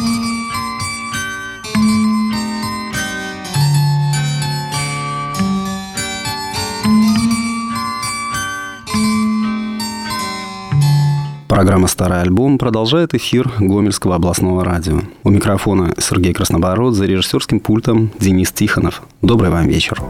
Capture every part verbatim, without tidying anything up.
Программа «Старый альбом» продолжает эфир Гомельского областного радио. У микрофона Сергей Краснобород, за режиссерским пультом Денис Тихонов. Добрый вам вечер.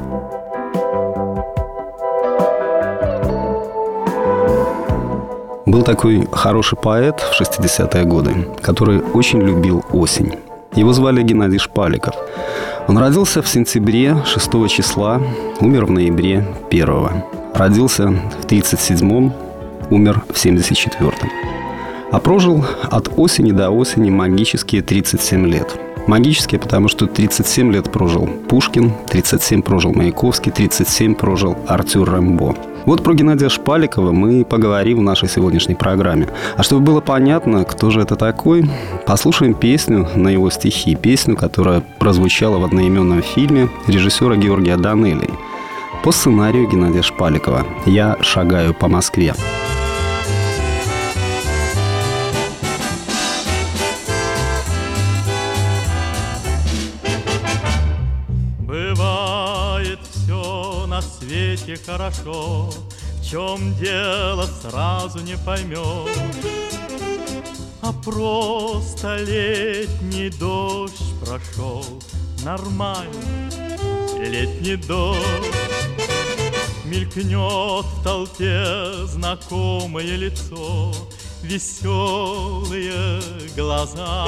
Был такой хороший поэт в шестидесятые годы, который очень любил осень. Его звали Геннадий Шпаликов. Он родился в сентябре шестого числа, умер в ноябре первого. Родился в тридцать седьмом, умер в семьдесят четвёртом. А прожил от осени до осени магические тридцать семь лет. Магические, потому что тридцать семь лет прожил Пушкин, тридцать семь прожил Маяковский, тридцать семь прожил Артюр Рембо. Вот про Геннадия Шпаликова мы поговорим в нашей сегодняшней программе. А чтобы было понятно, кто же это такой, послушаем песню на его стихи. Песню, которая прозвучала в одноименном фильме режиссера Георгия Данелии по сценарию Геннадия Шпаликова «Я шагаю по Москве». Хорошо, в чем дело, сразу не поймешь, а просто летний дождь прошел, нормально, летний дождь. Мелькнет в толпе знакомое лицо, веселые глаза,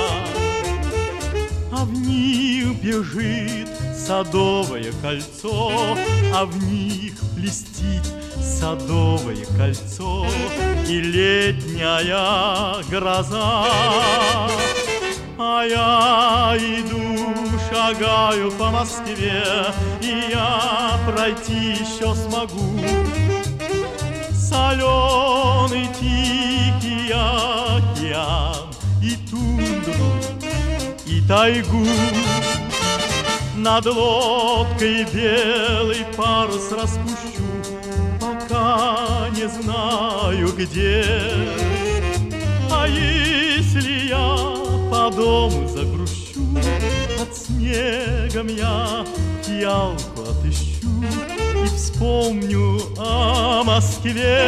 а в них бежит садовое кольцо, а в них блестит садовое кольцо и летняя гроза. А я иду, шагаю по Москве, и я пройти еще смогу соленый тихий океан и тундру, и тайгу. Над лодкой белый парус распущу, пока не знаю где. А если я по дому загрущу, под снегом я фиалку отыщу и вспомню о Москве.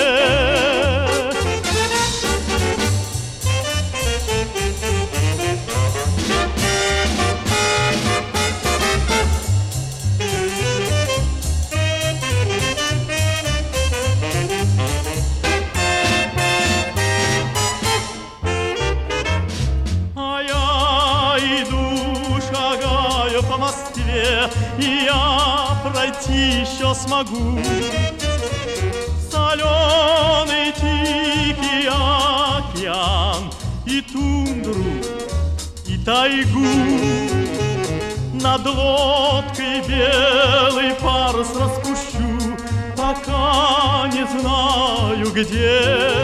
И я пройти еще смогу соленый тихий океан и тундру, и тайгу. Над лодкой белый парус распущу, пока не знаю где.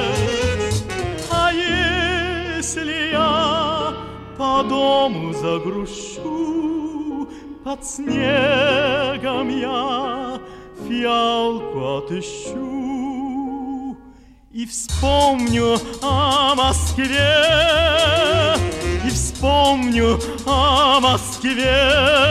А если я по дому загрущу, под снегом я фиалку отыщу и вспомню о Москве, и вспомню о Москве.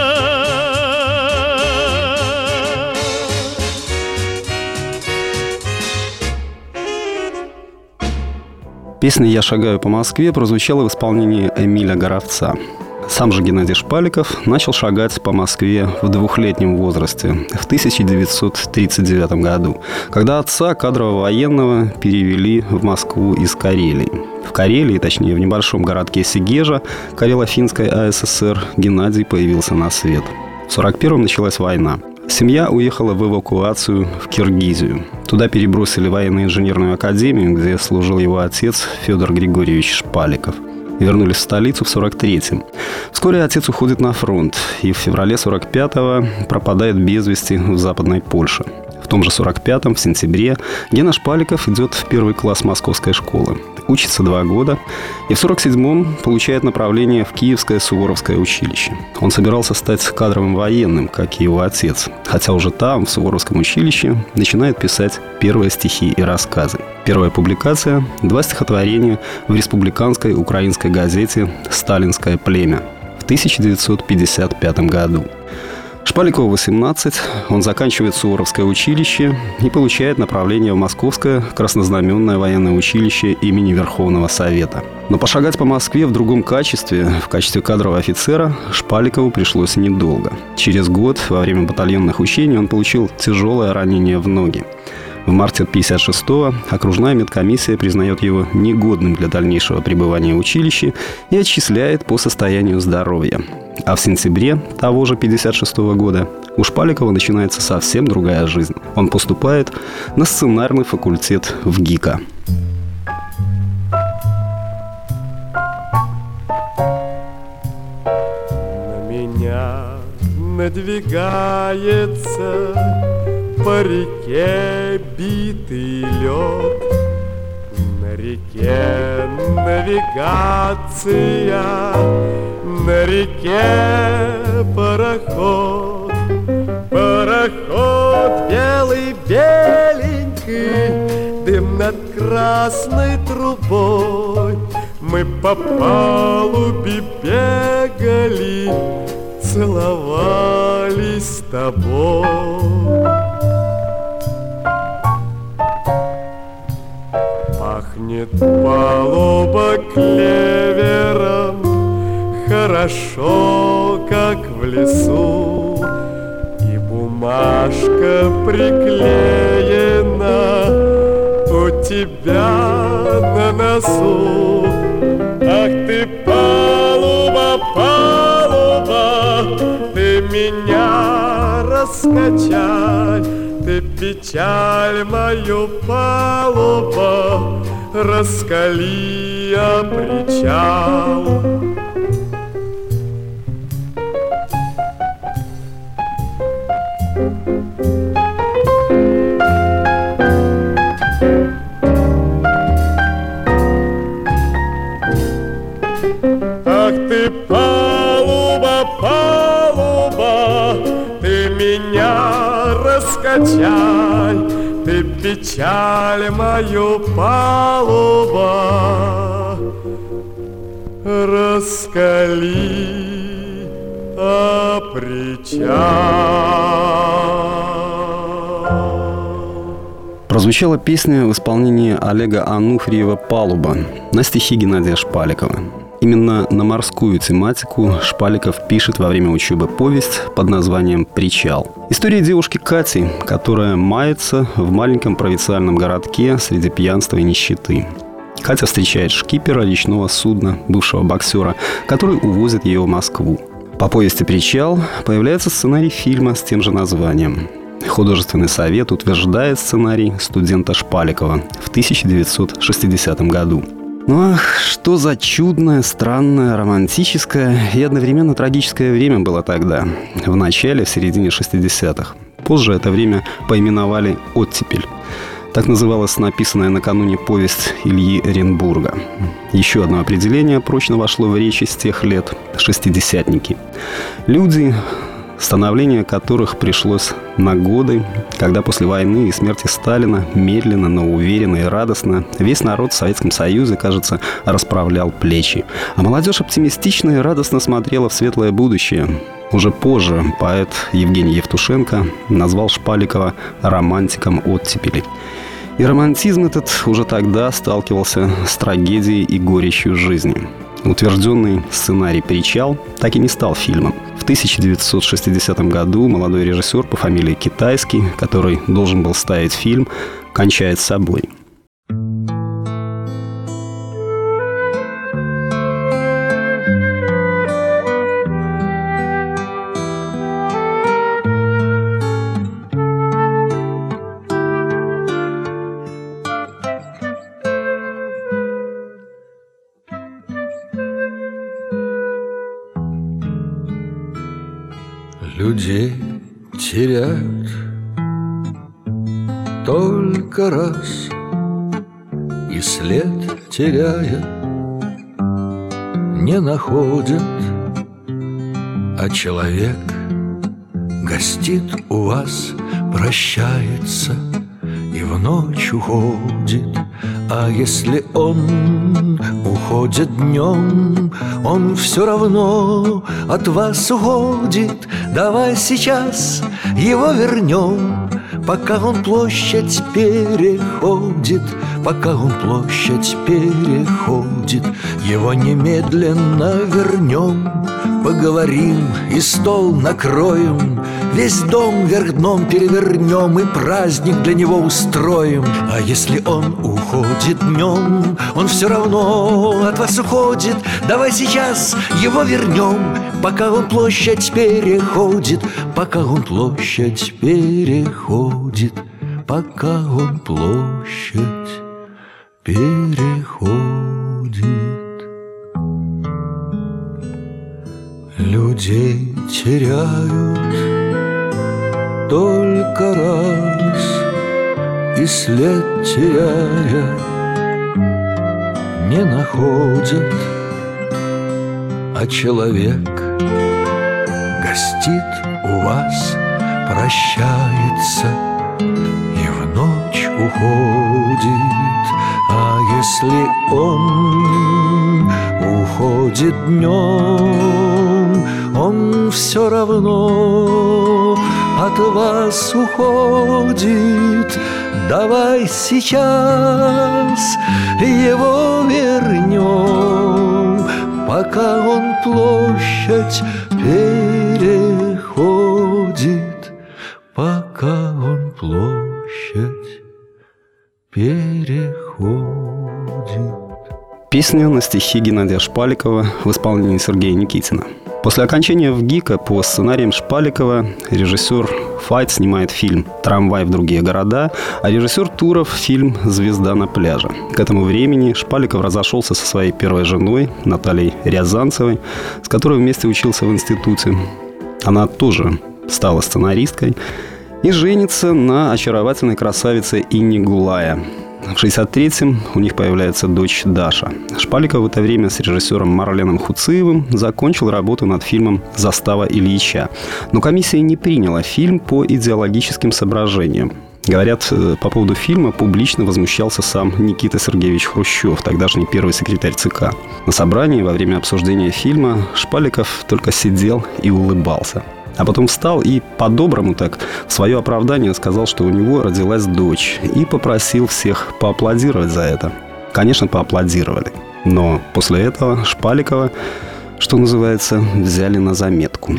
Песня «Я шагаю по Москве» прозвучала в исполнении Эмиля Горовца. Сам же Геннадий Шпаликов начал шагать по Москве в двухлетнем возрасте в тысяча девятьсот тридцать девятом году, когда отца, кадрового военного, перевели в Москву из Карелии. В Карелии, точнее в небольшом городке Сегежа Карело-Финской АССР, Геннадий появился на свет. В сорок первом началась война. Семья уехала в эвакуацию в Киргизию. Туда перебросили военно-инженерную академию, где служил его отец Федор Григорьевич Шпаликов. Вернулись в столицу в сорок третьем. Вскоре отец уходит на фронт и в феврале сорок пятого пропадает без вести в Западной Польше. В том же сорок пятом, в сентябре, Гена Шпаликов идет в первый класс московской школы. учится два года и в сорок седьмом получает направление в Киевское Суворовское училище. Он собирался стать кадровым военным, как и его отец, хотя уже там, в Суворовском училище, начинает писать первые стихи и рассказы. Первая публикация – два стихотворения в республиканской украинской газете «Сталинское племя» в тысяча девятьсот пятьдесят пятом году. Шпаликову восемнадцать, он заканчивает Суворовское училище и получает направление в Московское краснознаменное военное училище имени Верховного Совета. Но пошагать по Москве в другом качестве, в качестве кадрового офицера, Шпаликову пришлось недолго. Через год, во время батальонных учений, он получил тяжелое ранение в ноги. В марте пятьдесят шестого окружная медкомиссия признает его негодным для дальнейшего пребывания в училище и отчисляет по состоянию здоровья. А в сентябре того же пятьдесят шестого года у Шпаликова начинается совсем другая жизнь. Он поступает на сценарный факультет в ГИКа. На меня надвигается по реке битый лед, на реке навигация, на реке пароход, пароход белый беленький, дым над красной трубой. Мы по палубе бегали, целовались с тобой. Пахнет палуба клевером, хорошо, как в лесу, и бумажка приклеена у тебя на носу. Ах ты, палуба, палуба, ты меня раскачай, ты печаль мою, палуба, раскали о причал. Ах ты, палуба, палуба, ты меня раскачай, ты печаль мою, палуба, раскали о причал. Прозвучала песня в исполнении Олега Ануфриева «Палуба» на стихи Геннадия Шпаликова. Именно на морскую тематику Шпаликов пишет во время учебы повесть под названием «Причал». История девушки Кати, которая мается в маленьком провинциальном городке среди пьянства и нищеты. Катя встречает шкипера речного судна, бывшего боксера, который увозит ее в Москву. По повести «Причал» появляется сценарий фильма с тем же названием. Художественный совет утверждает сценарий студента Шпаликова в тысяча девятьсот шестидесятом году. Ну ах, что за чудное, странное, романтическое и одновременно трагическое время было тогда, в начале, в середине шестидесятых. Позже это время поименовали «оттепель». Так называлась написанная накануне повесть Ильи Эренбурга. Еще одно определение прочно вошло в речи с тех лет – шестидесятники. Люди, становление которых пришлось на годы, когда после войны и смерти Сталина медленно, но уверенно и радостно весь народ в Советском Союзе, кажется, расправлял плечи. А молодежь оптимистично и радостно смотрела в светлое будущее. Уже позже поэт Евгений Евтушенко назвал Шпаликова романтиком оттепели. И романтизм этот уже тогда сталкивался с трагедией и горечью жизни. Утвержденный сценарий «Причал» так и не стал фильмом. В тысяча девятьсот шестидесятом году молодой режиссер по фамилии Китайский, который должен был ставить фильм, кончает с собой. Людей теряют только раз, и и след теряя не находят, а человек гостит у вас, прощается и в ночь уходит. А если он уходит днем, он все равно от вас уходит. Давай сейчас его вернем, пока он площадь переходит, пока он площадь переходит. Его немедленно вернем, поговорим и стол накроем, весь дом вверх дном перевернем и праздник для него устроим. А если он уходит днем, он все равно от вас уходит. Давай сейчас его вернем, пока он площадь переходит, пока он площадь переходит, пока он площадь переходит. Людей теряют только раз, и след теряя не находят, а человек гостит у вас, прощается и в ночь уходит. А если он уходит днем, он все равно от вас уходит. Давай сейчас его вернем, пока он площадь переходит, пока он площадь переходит. Песня на стихи Геннадия Шпаликова в исполнении Сергея Никитина. После окончания ВГИКа по сценариям Шпаликова режиссер Файт снимает фильм «Трамвай в другие города», а режиссер Туров – фильм «Звезда на пляже». К этому времени Шпаликов разошелся со своей первой женой Натальей Рязанцевой, с которой вместе учился в институте. Она тоже стала сценаристкой и женится на очаровательной красавице Инне Гулая. В шестьдесят третьем у них появляется дочь Даша. Шпаликов в это время с режиссером Марленом Хуциевым закончил работу над фильмом «Застава Ильича». Но комиссия не приняла фильм по идеологическим соображениям. Говорят, по поводу фильма публично возмущался сам Никита Сергеевич Хрущев, тогдашний первый секретарь ЦК. На собрании во время обсуждения фильма Шпаликов только сидел и улыбался. А потом встал и по-доброму так в свое оправдание сказал, что у него родилась дочь, и попросил всех поаплодировать за это. Конечно, поаплодировали. Но после этого Шпаликова, что называется, взяли на заметку.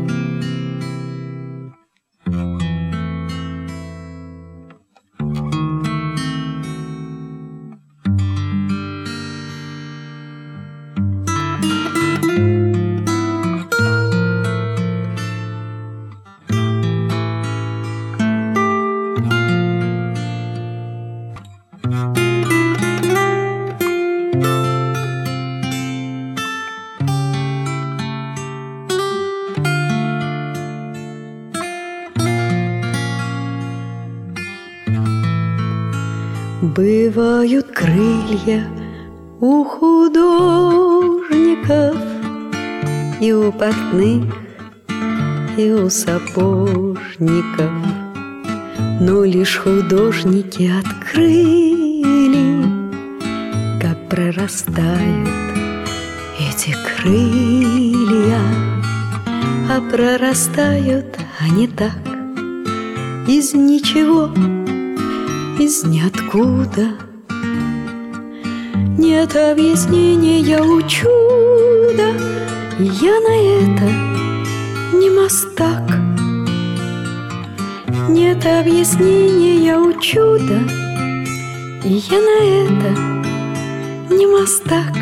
Бывают крылья у художников, и у портных, и у сапожников, но лишь художники открыли, как прорастают эти крылья. А прорастают они так, из ничего, из ниоткуда. Нет объяснения у чуда, и я на это не мастак. Нет объяснения у чуда, и я на это не мастак.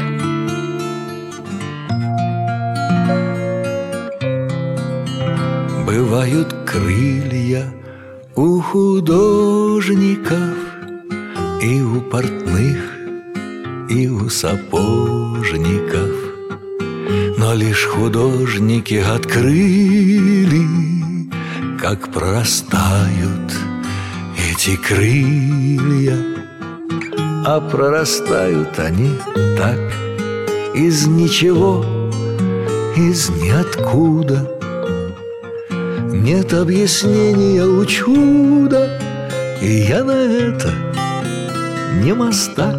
Бывают крылья у художников, и у портных, и у сапожников, но лишь художники открыли, как прорастают эти крылья. а прорастают они так, из ничего, из ниоткуда. Нет объяснения у чуда, и я на это не мастак.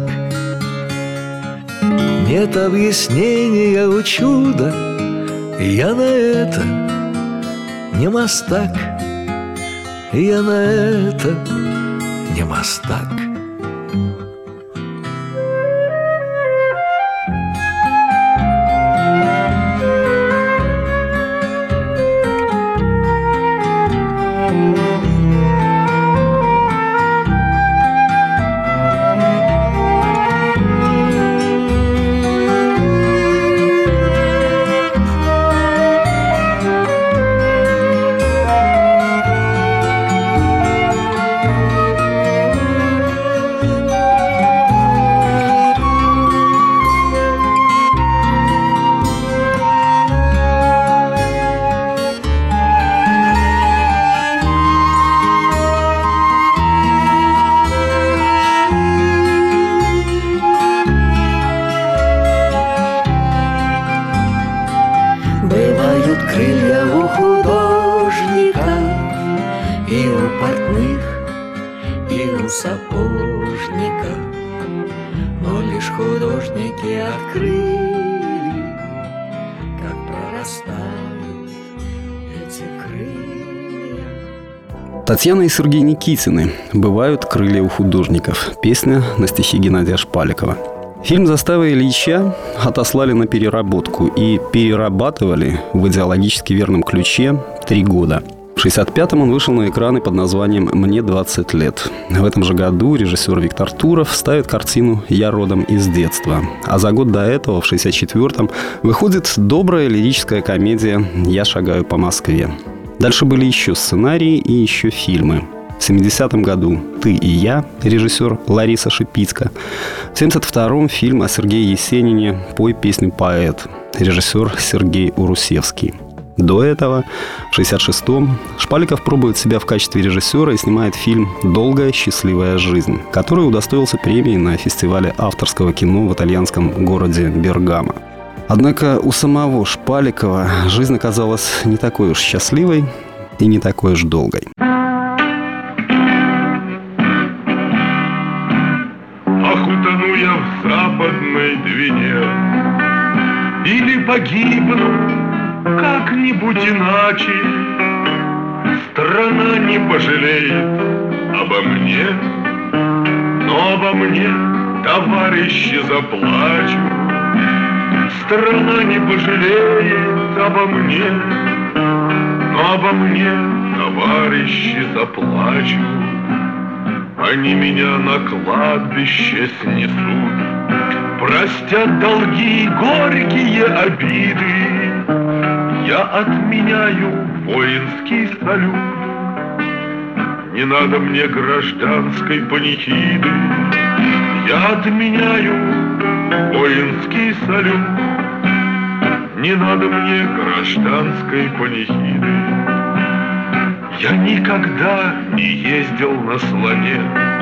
Нет объяснения у чуда, и я на это не мастак. Я на это не мастак. Бывают крылья у художника, и у портных, и у сапожника, но лишь художники открыли, как прорастают эти крылья. Татьяна и Сергей Никитины «Бывают крылья у художников». Песня на стихи Геннадия Шпаликова. Фильм «Застава Ильича» отослали на переработку и перерабатывали в идеологически верном ключе три года. В шестьдесят пятом он вышел на экраны под названием «Мне двадцать лет». В этом же году режиссер Виктор Туров ставит картину «Я родом из детства». А за год до этого, в шестьдесят четвёртом, выходит добрая лирическая комедия «Я шагаю по Москве». Дальше были еще сценарии и еще фильмы. В семидесятом году «Ты и я», режиссер Лариса Шипицка. В семьдесят втором фильм о Сергее Есенине «Пой песню, поэт», режиссер Сергей Урусевский. До этого, в шестьдесят шестом, Шпаликов пробует себя в качестве режиссера и снимает фильм «Долгая счастливая жизнь», который удостоился премии на фестивале авторского кино в итальянском городе Бергамо. Однако у самого Шпаликова жизнь оказалась не такой уж счастливой и не такой уж долгой. Утону я в западной Двине или погибну как-нибудь иначе, страна не пожалеет обо мне, но обо мне, товарищи, заплачут. Страна не пожалеет обо мне, но обо мне, товарищи, заплачут. Они меня на кладбище снесут, простят долги и горькие обиды. Я отменяю воинский салют. Не надо мне гражданской панихиды. Я отменяю воинский салют. Не надо мне гражданской панихиды. Я никогда не ездил на слоне,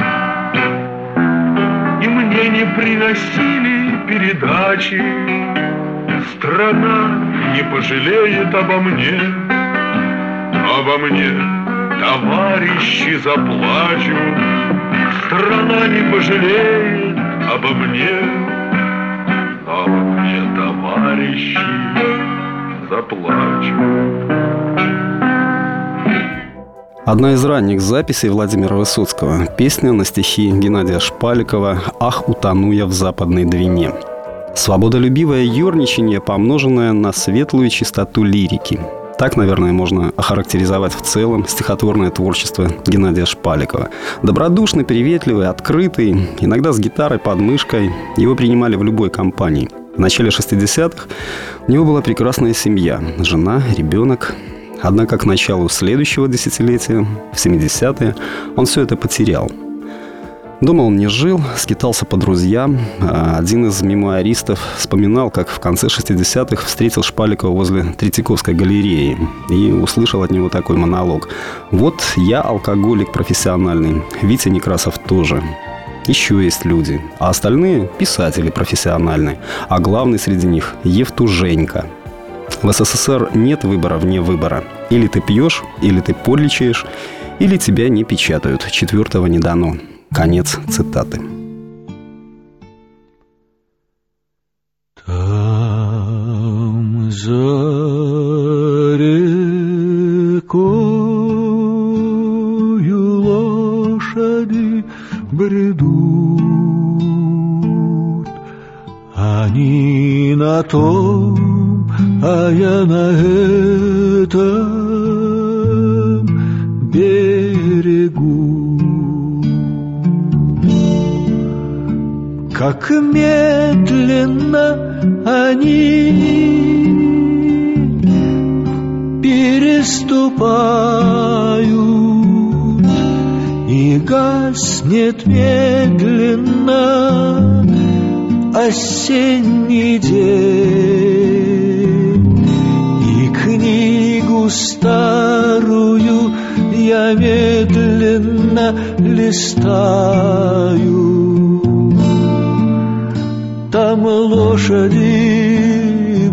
и мне не приносили передачи. Страна не пожалеет обо мне, обо мне товарищи заплачут. Страна не пожалеет обо мне, обо мне товарищи заплачут. Одна из ранних записей Владимира Высоцкого. Песня на стихи Геннадия Шпаликова «Ах, утону я в западной Двине». Свободолюбивое ерничание, помноженное на светлую чистоту лирики. Так, наверное, можно охарактеризовать в целом стихотворное творчество Геннадия Шпаликова. Добродушный, приветливый, открытый, иногда с гитарой под мышкой. Его принимали в любой компании. В начале шестидесятых у него была прекрасная семья. Жена, ребенок. Однако к началу следующего десятилетия, в семидесятые, он все это потерял. Дома он не жил, скитался по друзьям. Один из мемуаристов вспоминал, как в конце шестидесятых встретил Шпаликова возле Третьяковской галереи и услышал от него такой монолог. «Вот я алкоголик профессиональный, Витя Некрасов тоже». Еще есть люди, а остальные – писатели профессиональные, а главный среди них – Евтушенька. В СССР нет выбора вне выбора. Или ты пьешь, или ты подлечаешь, или тебя не печатают. Четвертого не дано. Конец цитаты. Там за рекою лошади бредут, они на том, а я на этом берегу. Как медленно они переступают, и гаснет медленно осенний день, и книгу старую я медленно листаю. Там лошади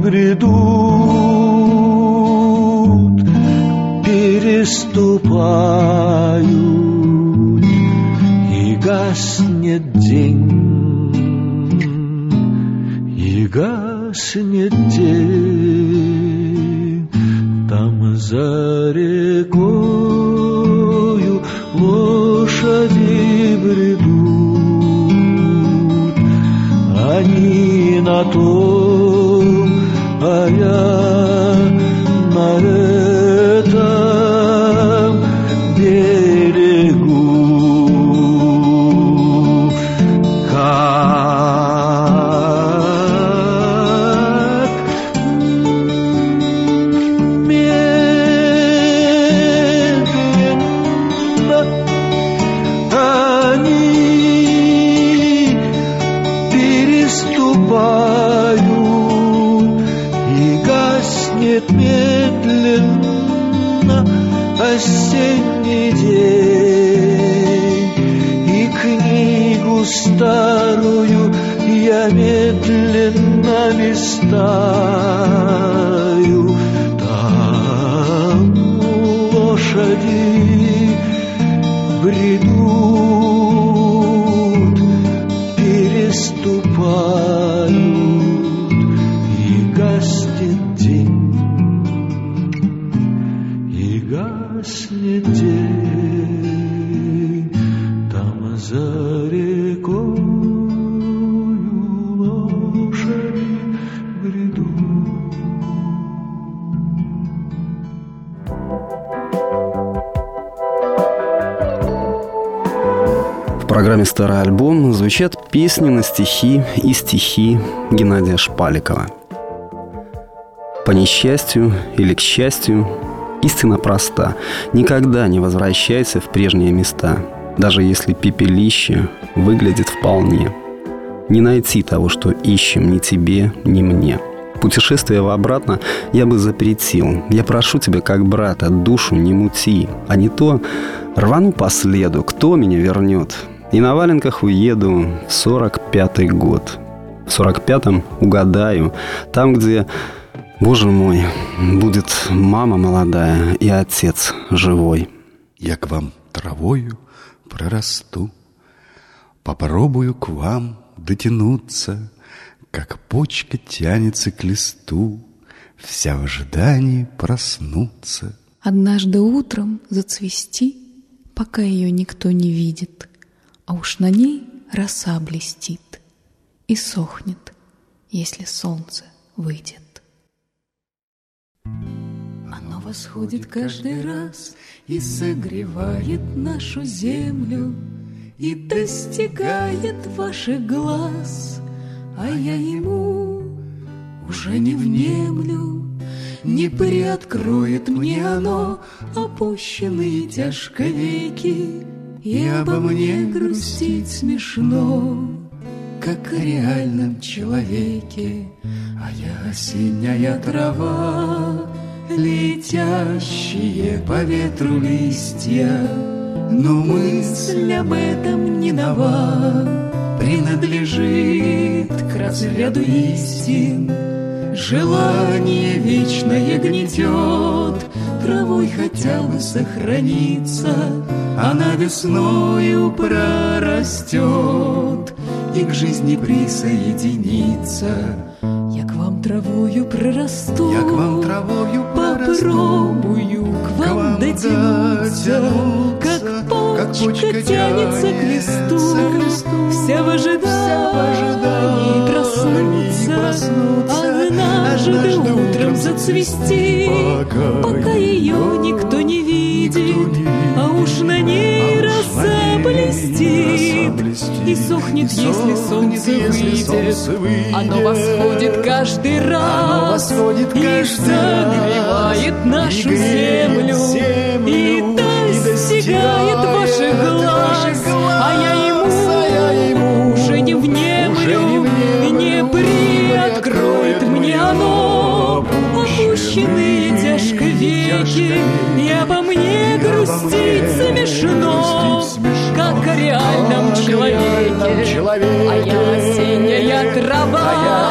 бредут, переступают, и гаснет день, и гаснет день. Там за рекою лошади бредут, они на том, а я на этом берегу. Как медленно они переступают, и гаснет медленно осенний день, и книгу старую я медленно листаю. Там лошади бредут, переступают, и гаснет день, и гаснет день. Там за рекою лошади бредут. В программе «Старый альбом» звучат песни на стихи и стихи Геннадия Шпаликова. По несчастью или к счастью, истина проста. Никогда не возвращайся в прежние места, даже если пепелище выглядит вполне. Не найти того, что ищем, ни тебе, ни мне. Путешествие в обратно я бы запретил. Я прошу тебя, как брата, душу не мути, а не то рвану по следу, кто меня вернет. И на валенках уеду в сорок пятый год. В сорок пятом угадаю, там, где, боже мой, будет мама молодая и отец живой. Я к вам травою прорасту, попробую к вам дотянуться, как почка тянется к листу, вся в ожидании проснуться. Однажды утром зацвести, пока ее никто не видит, а уж на ней роса блестит и сохнет, если солнце выйдет. Оно восходит каждый раз и согревает нашу землю, и достигает ваших глаз, а я ему уже не внемлю. Не приоткроет мне оно опущенные тяжко веки, и обо мне грустить смешно, как о реальном человеке. А я осенняя трава, летящие по ветру листья, но мысль об этом не нова, принадлежит к разряду истин. Желание вечное гнетет, травой хотя бы сохраниться, она весною прорастет и к жизни присоединится. Я к вам травою прорасту, Я к вам травою прорасту, попробую к вам, вам дотянуться, как почка, как почка тянется к листу, к листу, вся в ожидании проснуться, проснуться, однажды утром зацвести, пока, пока ее никто не видит, никто не видит, а уж на ней а роса блестит, блестит, и сохнет, и если солнце выйдет, выйдет. Оно восходит каждый раз, восходит и согревает нашу и землю, землю, и достигает ваших глаз, а я ему, а я ему уже не внемлю, не, не приоткроет мне оно опущенные тяжко веки, и обо мне грустить смешно, как о реальном человеке. А я осенняя трава,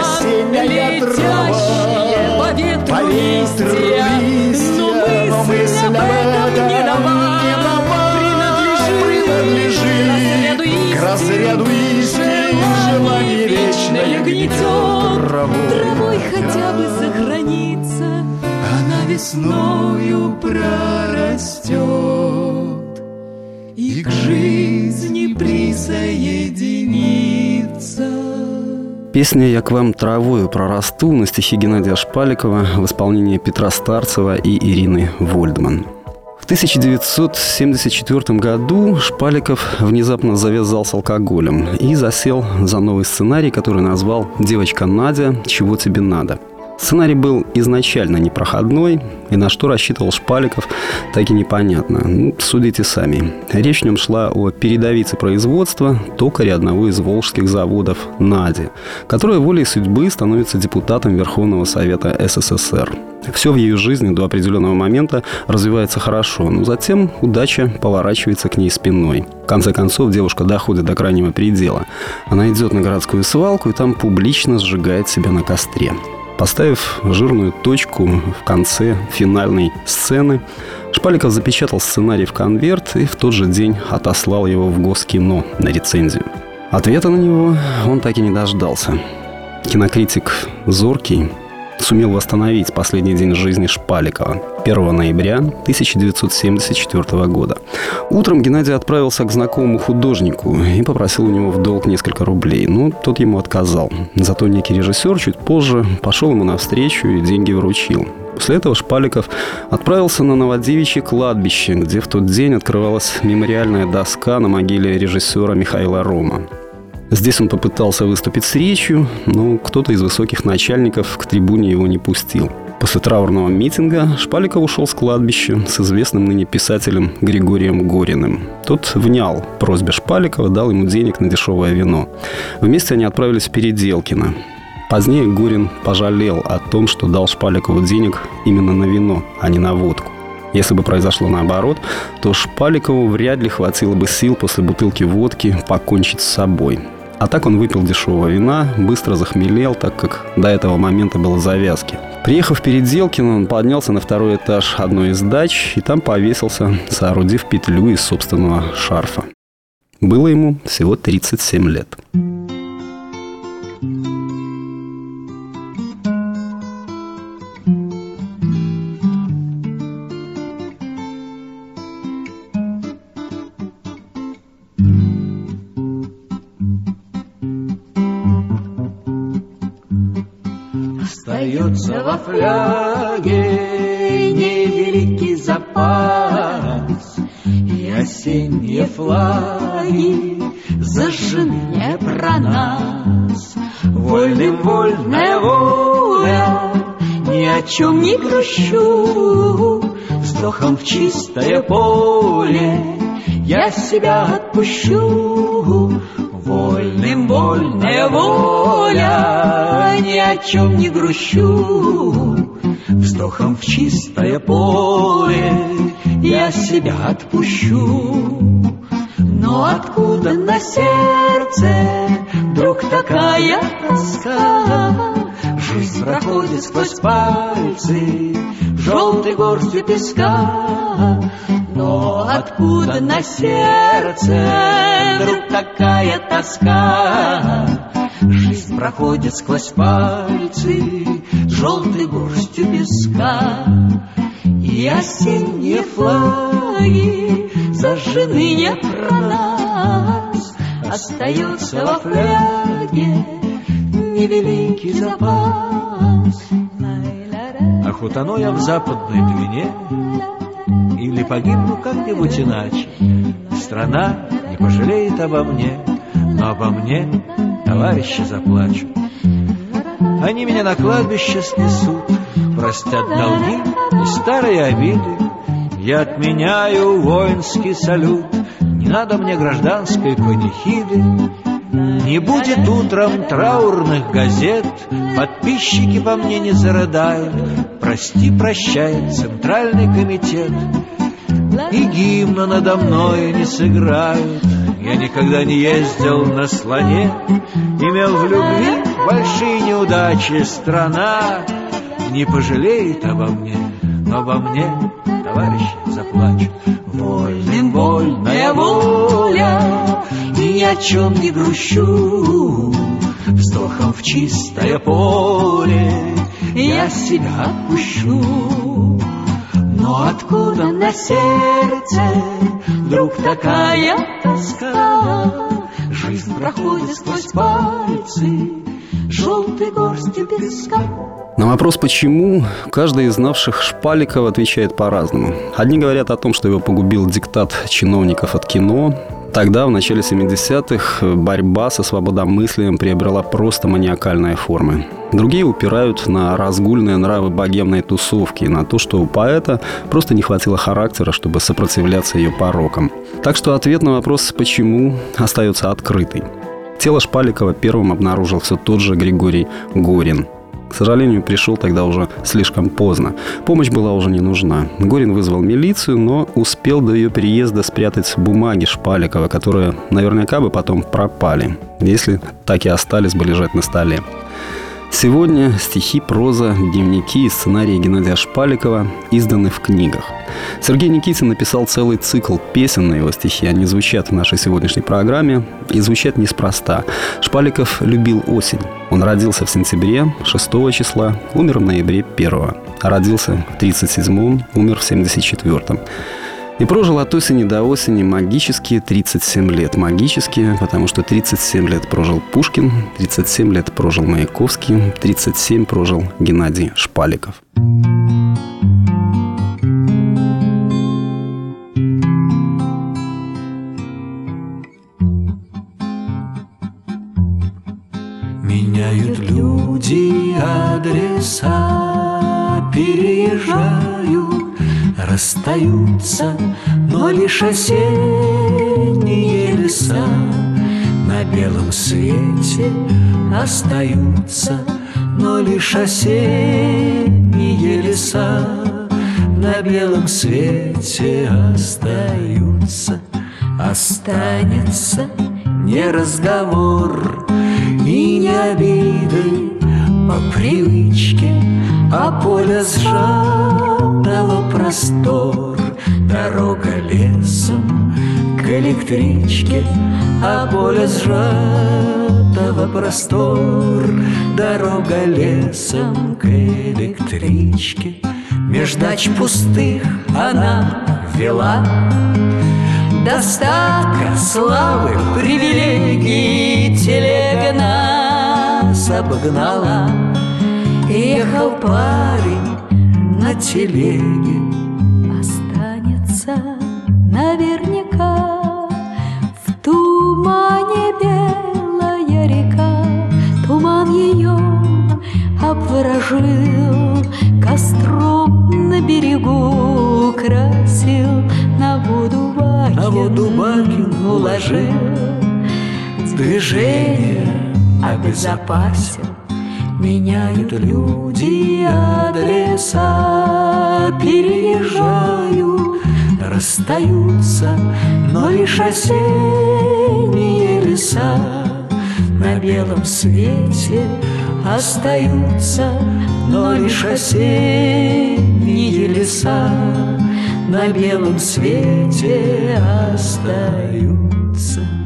летящие по ветру листья, но мысль об этом не нова, принадлежит к разряду истин. Желание вечное гнетет, травой хотя бы сохранится, она весною прорастет и к жизни присоединится. Песня «Я к вам травою прорасту» на стихи Геннадия Шпаликова в исполнении Петра Старцева и Ирины Вольдман. В тысяча девятьсот семьдесят четвёртом году Шпаликов внезапно завязал с алкоголем и засел за новый сценарий, который назвал «Девочка Надя, чего тебе надо?». Сценарий был изначально непроходной, и на что рассчитывал Шпаликов, так и непонятно. Ну, судите сами. Речь в нем шла о передовице производства, токаре одного из волжских заводов «Наде», которая волей судьбы становится депутатом Верховного Совета СССР. Все в ее жизни до определенного момента развивается хорошо, но затем удача поворачивается к ней спиной. В конце концов, девушка доходит до крайнего предела. Она идет на городскую свалку и там публично сжигает себя на костре. Поставив жирную точку в конце финальной сцены, Шпаликов запечатал сценарий в конверт и в тот же день отослал его в Госкино на рецензию. Ответа на него он так и не дождался. Кинокритик зоркий сумел восстановить последний день жизни Шпаликова первого ноября тысяча девятьсот семьдесят четвёртого года. Утром Геннадий отправился к знакомому художнику и попросил у него в долг несколько рублей, но тот ему отказал. Зато некий режиссер чуть позже пошел ему навстречу и деньги вручил. После этого Шпаликов отправился на Новодевичье кладбище, где в тот день открывалась мемориальная доска на могиле режиссера Михаила Рома. Здесь он попытался выступить с речью, но кто-то из высоких начальников к трибуне его не пустил. После траурного митинга Шпаликов ушел с кладбища с известным ныне писателем Григорием Гориным. Тот внял просьбе Шпаликова, дал ему денег на дешевое вино. Вместе они отправились в Переделкино. Позднее Горин пожалел о том, что дал Шпаликову денег именно на вино, а не на водку. Если бы произошло наоборот, то Шпаликову вряд ли хватило бы сил после бутылки водки покончить с собой. А так он выпил дешевого вина, быстро захмелел, так как до этого момента было завязки. Приехав в Переделкино, он поднялся на второй этаж одной из дач и там повесился, соорудив петлю из собственного шарфа. Было ему всего тридцать семь лет. Остается во фляге невеликий запас, и осенние флаги зажжены не про нас. Вольным вольная воля, ни о чем не грущу, вздохом в чистое поле я себя отпущу. Вольным вольная воля, ни о чем не грущу, вздохом в чистое поле я себя отпущу. Но откуда на сердце вдруг такая тоска? Жизнь проходит сквозь пальцы желтой горстью песка. Но откуда на сердце вдруг такая тоска? Жизнь проходит сквозь пальцы желтой горстью песка. И осенние флаги зажжены не про нас. Остается во фляге невеликий запас. Ах, утону я в западной Двине, или погибну как-нибудь иначе, страна не пожалеет обо мне, но обо мне товарищи заплачут. Они меня на кладбище снесут, простят долги и старые обиды. Я отменяю воинский салют, не надо мне гражданской панихиды. Не будет утром траурных газет, подписчики по мне не зарыдают. Прости, прощай, Центральный комитет, и гимна надо мною не сыграют. Я никогда не ездил на слоне, имел в любви большие неудачи. Страна не пожалеет обо мне, но обо мне товарищи заплачут. Вольным вольная воля, ни о чем не грущу. Вздохом в чистое поле я себя отпущу. Но откуда на сердце вдруг такая тоска? Жизнь проходит сквозь пальцы желтой горстью песка. На вопрос «почему?» каждый из знавших Шпаликова отвечает по-разному. Одни говорят о том, что его погубил диктат чиновников от кино. Тогда, в начале семидесятых, борьба со свободомыслием приобрела просто маниакальные формы. Другие упирают на разгульные нравы богемной тусовки, на то, что у поэта просто не хватило характера, чтобы сопротивляться ее порокам. Так что ответ на вопрос «почему?» остается открытый. Тело Шпаликова первым обнаружил все тот же Григорий Горин. К сожалению, пришел тогда уже слишком поздно. Помощь была уже не нужна. Горин вызвал милицию, но успел до ее приезда спрятать бумаги Шпаликова, которые наверняка бы потом пропали, если так и остались бы лежать на столе. Сегодня стихи, проза, дневники и сценарии Геннадия Шпаликова изданы в книгах. Сергей Никитин написал целый цикл песен на его стихи. Они звучат в нашей сегодняшней программе и звучат неспроста. Шпаликов любил осень. Он родился в сентябре шестого числа, умер в ноябре первого. А родился в тридцать седьмом, умер в семьдесят четвёртом. И прожил от осени до осени магические тридцать семь лет. Магические, потому что тридцать семь лет прожил Пушкин, тридцать семь лет прожил Маяковский, тридцать семь прожил Геннадий Шпаликов. Меняют люди адреса, переезжают, расстаются, но лишь осенние леса на белом свете остаются, но лишь осенние леса на белом свете остаются. Останется не разговор и не обиды по привычке, а поле сжатого простор. Дорога лесом к электричке, а поле сжатого простор. Дорога лесом к электричке. Меж дач пустых она вела, достатка, славы, привилегий телега нас обгнала. Ехал парень на телеге, останется наверняка в тумане белая река. Туман ее обворожил, костром на берегу красил, на воду бакин, на воду бакин уложил. движение обезопасил, Меняют люди адреса, переезжают, расстаются, но лишь осенние леса на белом свете остаются, но лишь осенние леса на белом свете остаются.